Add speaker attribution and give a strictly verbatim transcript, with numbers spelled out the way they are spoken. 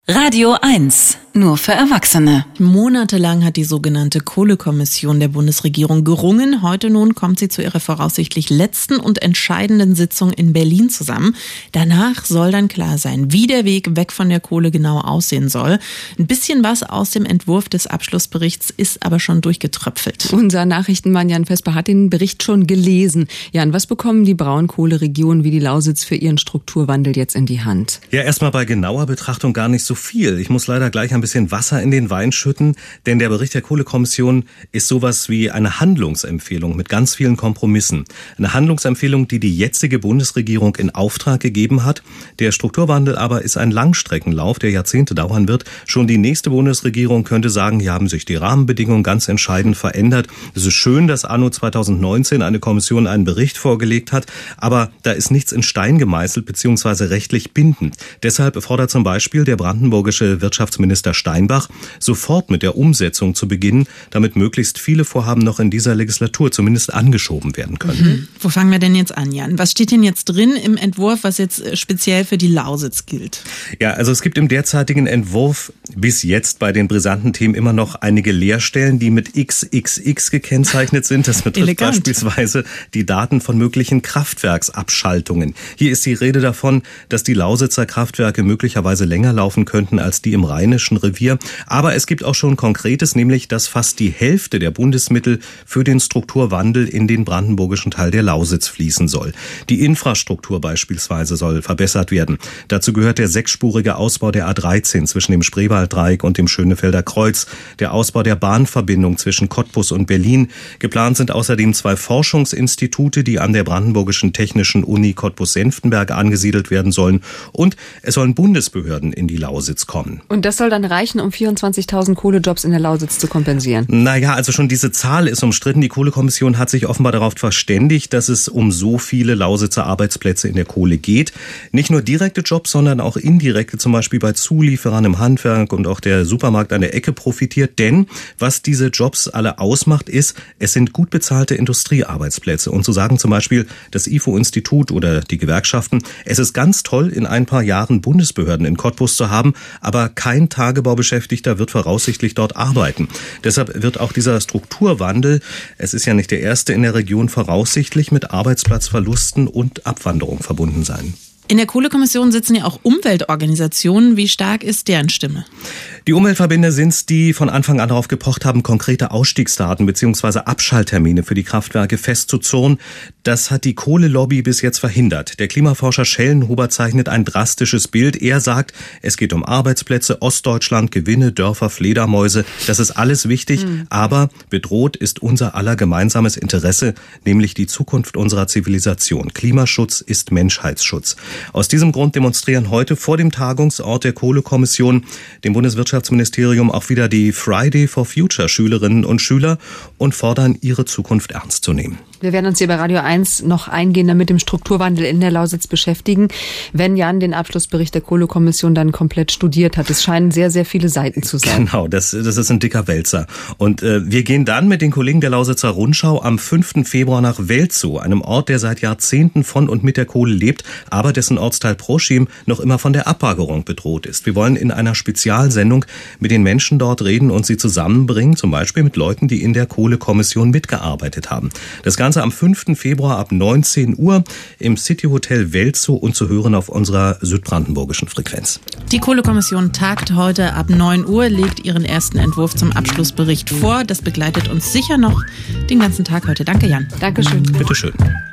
Speaker 1: Radio eins, nur für Erwachsene.
Speaker 2: Monatelang hat die sogenannte Kohlekommission der Bundesregierung gerungen. Heute nun kommt sie zu ihrer voraussichtlich letzten und entscheidenden Sitzung in Berlin zusammen. Danach soll dann klar sein, wie der Weg weg von der Kohle genau aussehen soll. Ein bisschen was aus dem Entwurf des Abschlussberichts ist aber schon durchgetröpfelt.
Speaker 3: Unser Nachrichtenmann Jan Vesper hat den Bericht schon gelesen. Jan, was bekommen die Braunkohleregionen wie die Lausitz für ihren Strukturwandel jetzt in die Hand?
Speaker 4: Ja, erstmal bei genauer Betrachtung gar nicht so viel. Ich muss leider gleich ein bisschen Wasser in den Wein schütten, denn der Bericht der Kohlekommission ist sowas wie eine Handlungsempfehlung mit ganz vielen Kompromissen. Eine Handlungsempfehlung, die die jetzige Bundesregierung in Auftrag gegeben hat. Der Strukturwandel aber ist ein Langstreckenlauf, der Jahrzehnte dauern wird. Schon die nächste Bundesregierung könnte sagen, hier haben sich die Rahmenbedingungen ganz entscheidend verändert. Es ist schön, dass anno zweitausendneunzehn eine Kommission einen Bericht vorgelegt hat, aber da ist nichts in Stein gemeißelt bzw. rechtlich bindend. Deshalb fordert zum Beispiel der brandenburgische Wirtschaftsminister Steinbach, sofort mit der Umsetzung zu beginnen, damit möglichst viele Vorhaben noch in dieser Legislatur zumindest angeschoben werden können.
Speaker 2: Mhm. Wo fangen wir denn jetzt an, Jan? Was steht denn jetzt drin im Entwurf, was jetzt speziell für die Lausitz gilt?
Speaker 4: Ja, also es gibt im derzeitigen Entwurf bis jetzt bei den brisanten Themen immer noch einige Leerstellen, die mit X X X gekennzeichnet sind. Das betrifft Elegant. Beispielsweise die Daten von möglichen Kraftwerksabschaltungen. Hier ist die Rede davon, dass die Lausitzer Kraftwerke möglicherweise länger laufen könnten als die im Rheinischen Revier. Aber es gibt auch schon Konkretes, nämlich, dass fast die Hälfte der Bundesmittel für den Strukturwandel in den brandenburgischen Teil der Lausitz fließen soll. Die Infrastruktur beispielsweise soll verbessert werden. Dazu gehört der sechsspurige Ausbau der A dreizehn zwischen dem Spreewalddreieck und dem Schönefelder Kreuz, der Ausbau der Bahnverbindung zwischen Cottbus und Berlin. Geplant sind außerdem zwei Forschungsinstitute, die an der Brandenburgischen Technischen Uni Cottbus-Senftenberg angesiedelt werden sollen. Und es sollen Bundesbehörden in die Lausitz kommen.
Speaker 3: Und das soll dann reichen, um vierundzwanzigtausend Kohlejobs in der Lausitz zu kompensieren?
Speaker 4: Naja, also schon diese Zahl ist umstritten. Die Kohlekommission hat sich offenbar darauf verständigt, dass es um so viele Lausitzer Arbeitsplätze in der Kohle geht. Nicht nur direkte Jobs, sondern auch indirekte, zum Beispiel bei Zulieferern im Handwerk und auch der Supermarkt an der Ecke profitiert. Denn was diese Jobs alle ausmacht, ist, es sind gut bezahlte Industriearbeitsplätze. Und so sagen zum Beispiel das I F O-Institut oder die Gewerkschaften, es ist ganz toll, in ein paar Jahren Bundesbehörden in Cottbus zu haben, aber kein Tagebaubeschäftigter wird voraussichtlich dort arbeiten. Deshalb wird auch dieser Strukturwandel, es ist ja nicht der erste in der Region, voraussichtlich mit Arbeitsplatzverlusten und Abwanderung verbunden sein.
Speaker 2: In der Kohlekommission sitzen ja auch Umweltorganisationen. Wie stark ist deren Stimme?
Speaker 4: Die Umweltverbände sind es, die von Anfang an darauf gepocht haben, konkrete Ausstiegsdaten bzw. Abschalttermine für die Kraftwerke festzuzurren. Das hat die Kohlelobby bis jetzt verhindert. Der Klimaforscher Schellenhuber zeichnet ein drastisches Bild. Er sagt, es geht um Arbeitsplätze, Ostdeutschland, Gewinne, Dörfer, Fledermäuse. Das ist alles wichtig, mhm. aber bedroht ist unser aller gemeinsames Interesse, nämlich die Zukunft unserer Zivilisation. Klimaschutz ist Menschheitsschutz. Aus diesem Grund demonstrieren heute vor dem Tagungsort der Kohlekommission, dem Bundeswirtschaftsministerium, auch wieder die Friday for Future Schülerinnen und Schüler und fordern, ihre Zukunft ernst zu nehmen.
Speaker 3: Wir werden uns hier bei Radio eins noch eingehender mit dem Strukturwandel in der Lausitz beschäftigen, wenn Jan den Abschlussbericht der Kohlekommission dann komplett studiert hat. Es scheinen sehr, sehr viele Seiten zu sein.
Speaker 4: Genau, das, das ist ein dicker Wälzer. Und äh, wir gehen dann mit den Kollegen der Lausitzer Rundschau am fünften Februar nach Welzow, einem Ort, der seit Jahrzehnten von und mit der Kohle lebt, aber dessen Ortsteil Proschim noch immer von der Abbagerung bedroht ist. Wir wollen in einer Spezialsendung mit den Menschen dort reden und sie zusammenbringen, zum Beispiel mit Leuten, die in der Kohlekommission mitgearbeitet haben. Das Ganze am fünften Februar ab neunzehn Uhr im City Hotel Welzow und zu hören auf unserer südbrandenburgischen Frequenz.
Speaker 2: Die Kohlekommission tagt heute ab neun Uhr, legt ihren ersten Entwurf zum Abschlussbericht vor. Das begleitet uns sicher noch den ganzen Tag heute. Danke, Jan.
Speaker 3: Dankeschön.
Speaker 4: Bitteschön.